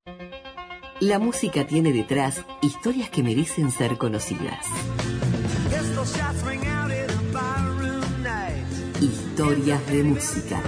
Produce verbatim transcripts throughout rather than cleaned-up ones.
La música tiene detrás historias que merecen ser conocidas. Historias de música.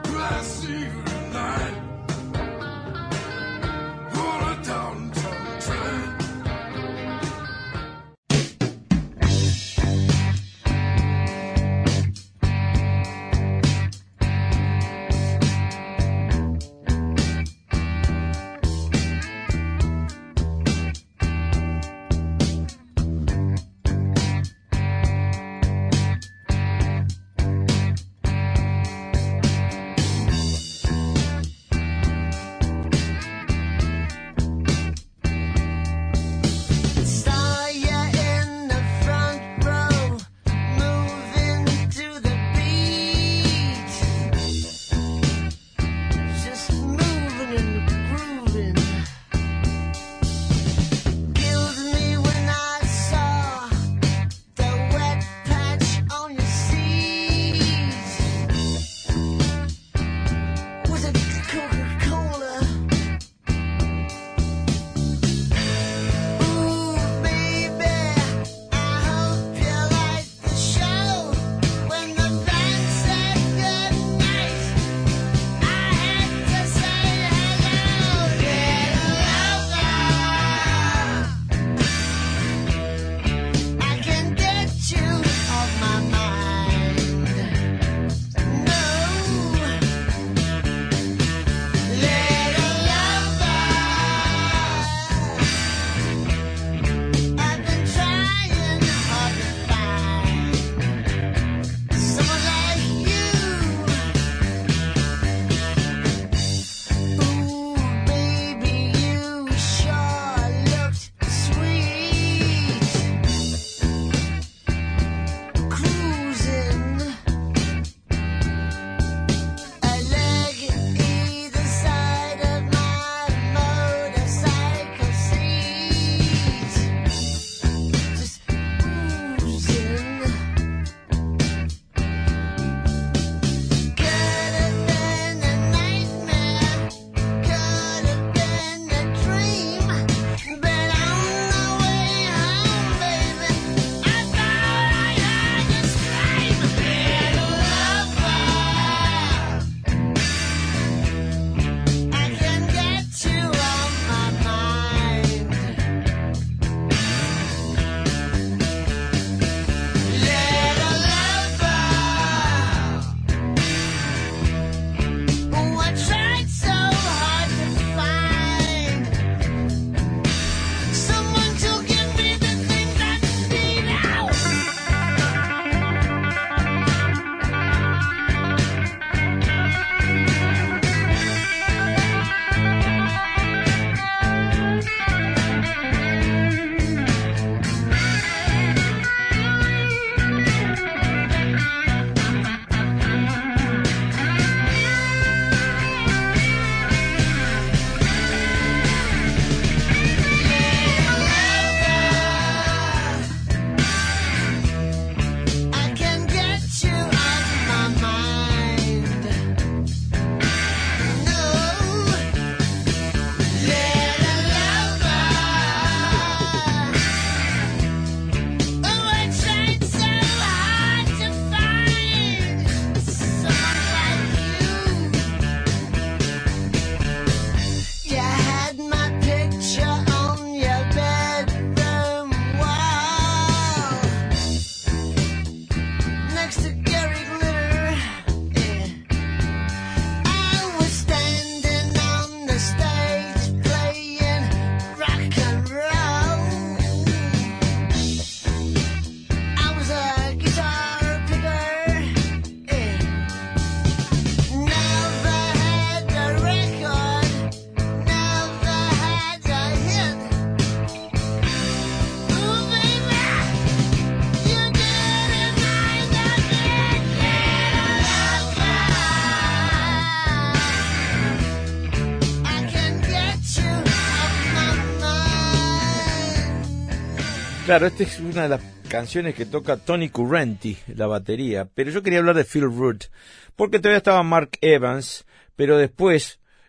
Claro, esta es una de las canciones que toca Tony Currenti, la batería, pero yo quería hablar de Phil Root, porque todavía estaba Mark Evans, pero después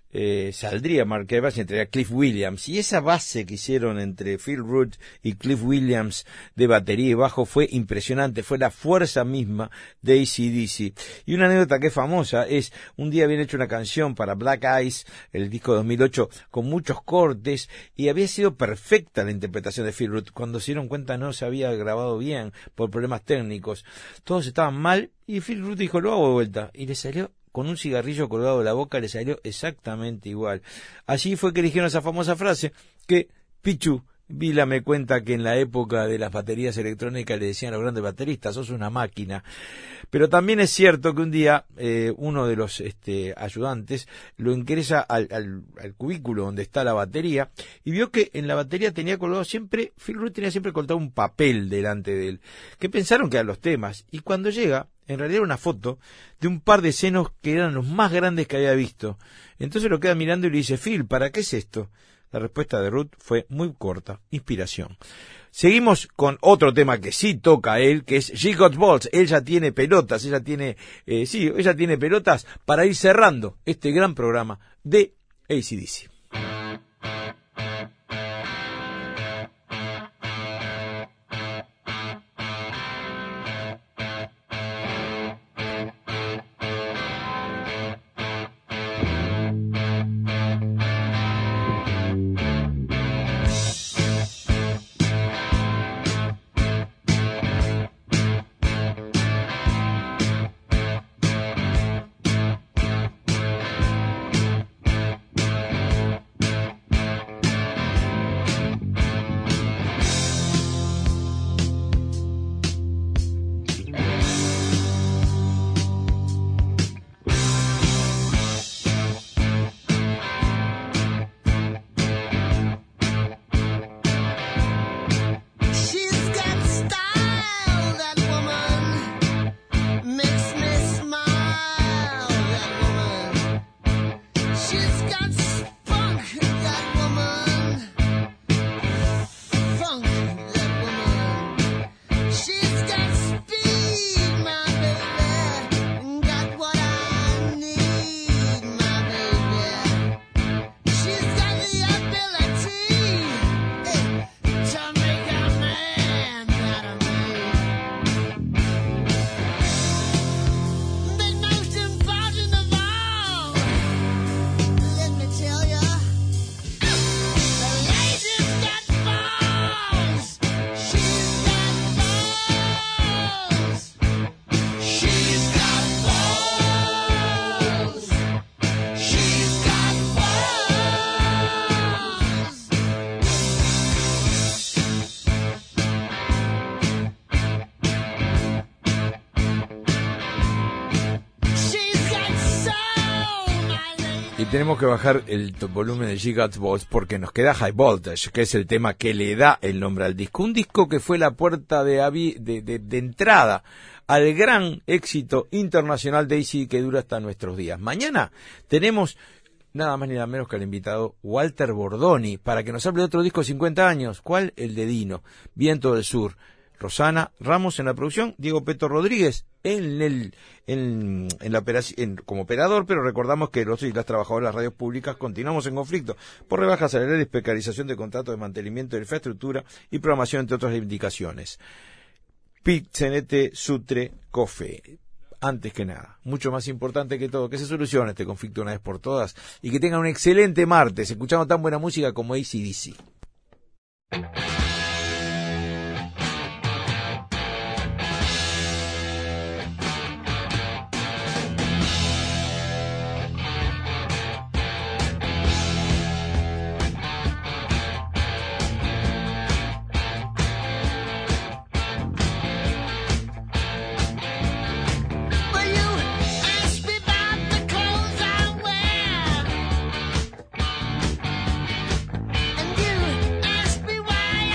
eh, saldría Mark Evans y entraría Cliff Williams. Y esa base que hicieron entre Phil Rudd y Cliff Williams de batería y bajo fue impresionante, fue la fuerza misma de A C D C. Y una anécdota que es famosa es, un día habían hecho una canción para Black Eyes, el disco de dos mil ocho, con muchos cortes, y había sido perfecta la interpretación de Phil Rudd. Cuando se dieron cuenta no se había grabado bien por problemas técnicos, todos estaban mal, y Phil Rudd dijo, lo hago de vuelta, y le salió con un cigarrillo colgado de la boca, le salió exactamente igual. Allí fue que eligieron esa famosa frase que Pichu Vila me cuenta que en la época de las baterías electrónicas le decían a los grandes bateristas, sos una máquina. Pero también es cierto que un día eh, uno de los este, ayudantes lo ingresa al, al, al cubículo donde está la batería y vio que en la batería tenía colgado siempre, Phil Rudd tenía siempre colgado un papel delante de él, que pensaron que eran los temas, y cuando llega, en realidad era una foto de un par de senos que eran los más grandes que había visto. Entonces lo queda mirando y le dice, Phil, ¿para qué es esto? La respuesta de Rudd fue muy corta, inspiración. Seguimos con otro tema que sí toca él, que es She Got Balls. Ella tiene pelotas, ella tiene, eh, sí, ella tiene pelotas para ir cerrando este gran programa de A C D C. Tenemos que bajar el volumen de She Got Balls porque nos queda High Voltage, que es el tema que le da el nombre al disco. Un disco que fue la puerta de, de, de, de entrada al gran éxito internacional de A C D C que dura hasta nuestros días. Mañana tenemos nada más ni nada menos que al invitado Walter Bordoni para que nos hable de otro disco de cincuenta años. ¿Cuál? El de Dino, Viento del Sur. Rosana Ramos en la producción, Diego Peto Rodríguez en el en, en la operación como operador, pero recordamos que los y las trabajadoras de las radios públicas continuamos en conflicto por rebajas salariales, precarización de contratos de mantenimiento de infraestructura y programación, entre otras reivindicaciones. Pit-Cenete Sutre Cofe. Antes que nada, mucho más importante que todo, que se solucione este conflicto una vez por todas y que tengan un excelente martes, escuchando tan buena música como A C D C. And you ask me why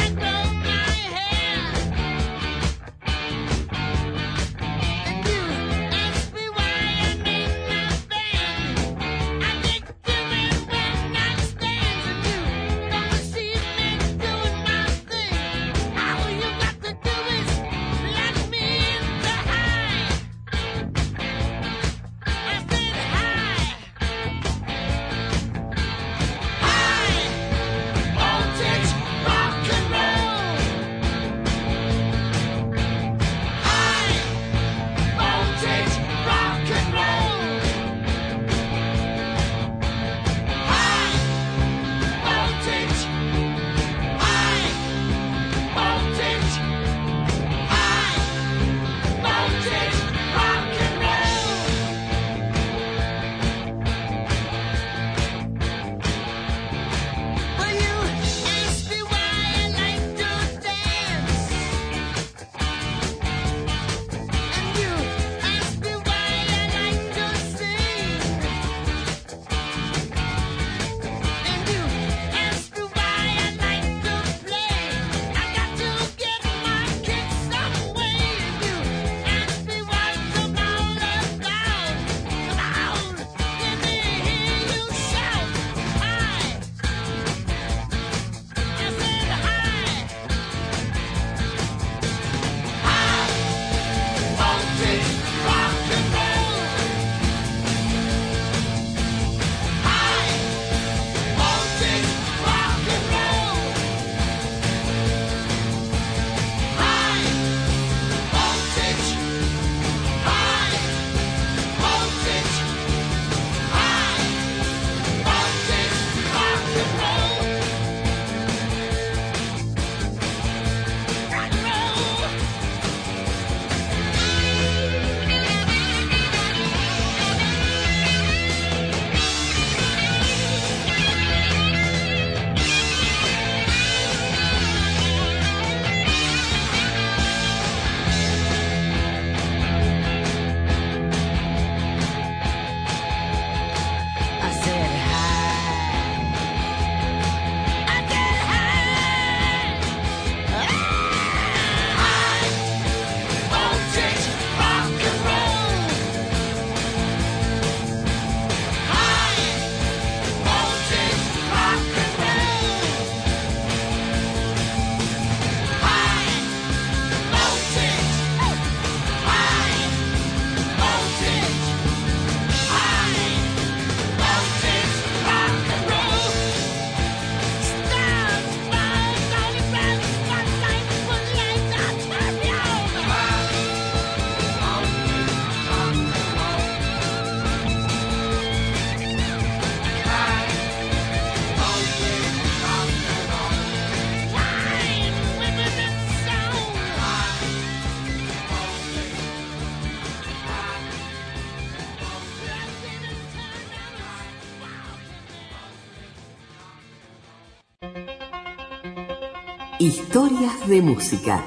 Historias de música.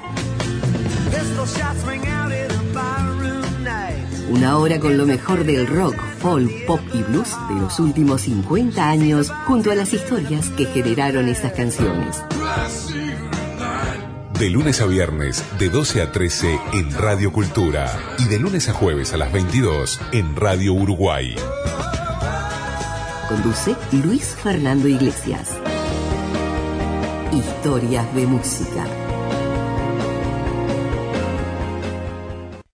Una hora con lo mejor del rock, folk, pop y blues de los últimos cincuenta años, junto a las historias que generaron esas canciones. De lunes a viernes, de doce a trece en Radio Cultura. Y de lunes a jueves a las veintidós en Radio Uruguay. Conduce Luis Fernando Iglesias. Historias de música.